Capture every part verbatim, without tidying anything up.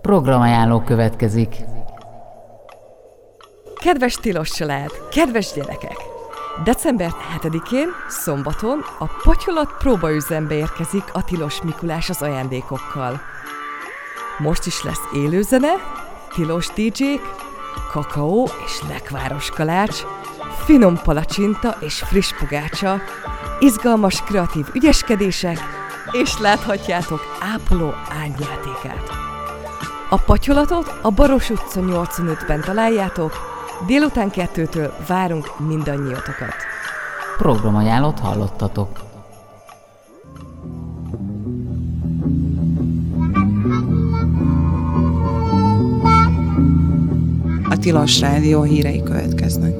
Programajánló következik. Kedves tilos család, kedves gyerekek! december hetedikén, szombaton a Patyolat próbaüzembe érkezik a Tilos Mikulás az ajándékokkal. Most is lesz élőzene, tilos dé dzsék, kakaó és lekváros kalács, finom palacsinta és friss pogácsa, izgalmas kreatív ügyeskedések, és láthatjátok ápoló ágyjátékát. A Patyolatot a Baros utca nyolcvanötben találjátok, délután kettőtől várunk mindannyiatokat. Programajánlót hallottatok. A Tilos Rádió hírei következnek.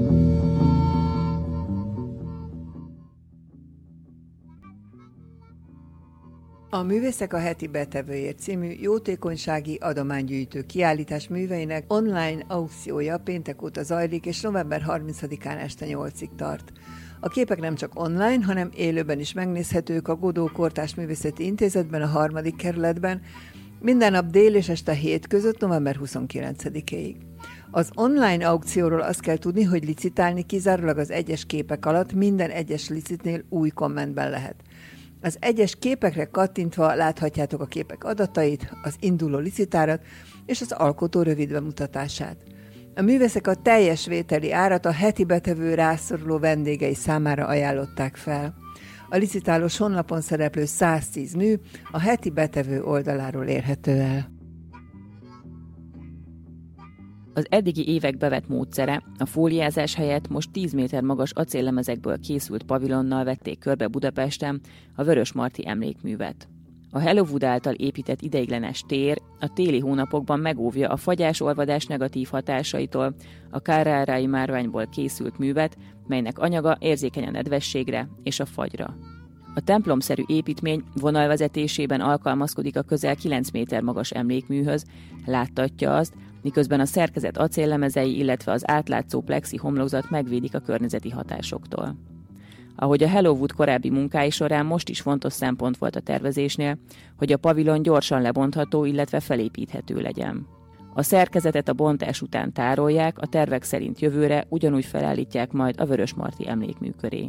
A Művészek a heti betevőért című jótékonysági adománygyűjtő kiállítás műveinek online aukciója péntek óta zajlik, és november harmincadikán este nyolcig tart. A képek nem csak online, hanem élőben is megnézhetők a Godó Kortárs Művészeti Intézetben, a harmadik kerületben, minden nap dél és este hét között november huszonkilencedikéig. Az online aukcióról azt kell tudni, hogy licitálni kizárólag az egyes képek alatt minden egyes licitnél új kommentben lehet. Az egyes képekre kattintva láthatjátok a képek adatait, az induló licitárat és az alkotó rövid bemutatását. A művészek a teljes vételi árat a heti betevő rászoruló vendégei számára ajánlották fel. A licitálós honlapon szereplő száztíz mű a heti betevő oldaláról érhető el. Az eddigi évek bevett módszere, a fóliázás helyett most tíz méter magas acéllemezekből készült pavilonnal vették körbe Budapesten a Vörösmarty emlékművet. A Hellowood által épített ideiglenes tér a téli hónapokban megóvja a fagyás-olvadás negatív hatásaitól a Carrara-i márványból készült művet, melynek anyaga érzékeny a nedvességre és a fagyra. A templomszerű építmény vonalvezetésében alkalmazkodik a közel kilenc méter magas emlékműhöz, láttatja azt, miközben a szerkezet acéllemezei, illetve az átlátszó plexi homlokzat megvédik a környezeti hatásoktól. Ahogy a Hellowood korábbi munkái során most is fontos szempont volt a tervezésnél, hogy a pavilon gyorsan lebontható, illetve felépíthető legyen. A szerkezetet a bontás után tárolják, a tervek szerint jövőre ugyanúgy felállítják majd a Vörösmarty emlékmű köré.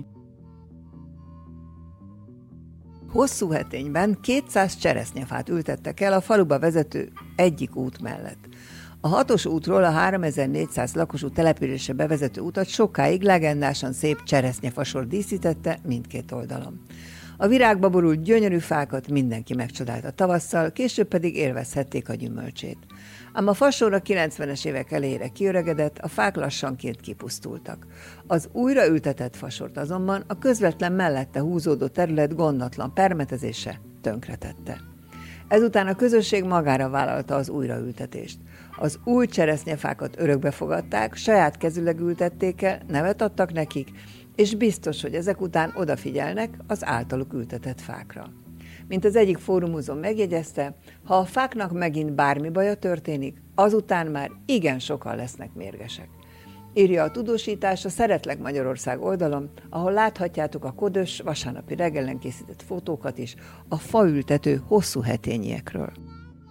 Hosszúhetényben kétszáz cseresznyefát ültettek el a faluba vezető egyik út mellett. A hatos útról a háromezer-négyszáz lakosú településre bevezető utat sokáig legendásan szép cseresznyefasor díszítette mindkét oldalon. A virágba borult gyönyörű fákat mindenki megcsodálta tavasszal, később pedig élvezhették a gyümölcsét. Ám a fasor a kilencvenes évek elejére kiöregedett, a fák lassanként kipusztultak. Az újraültetett fasort azonban a közvetlen mellette húzódó terület gondatlan permetezése tönkretette. Ezután a közösség magára vállalta az újraültetést. Az új cseresznyefákat örökbe fogadták, saját kezüleg ültették el, nevet adtak nekik, és biztos, hogy ezek után odafigyelnek az általuk ültetett fákra. Mint az egyik fórumúzon megjegyezte, ha a fáknak megint bármi baja történik, azután már igen sokan lesznek mérgesek. Írja a tudósítás a Szeretlek Magyarország oldalon, ahol láthatjátok a ködös vasárnapi reggelen készített fotókat is a faültető hosszúhetényiekről.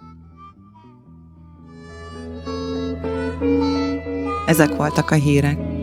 Ezek voltak a hírek.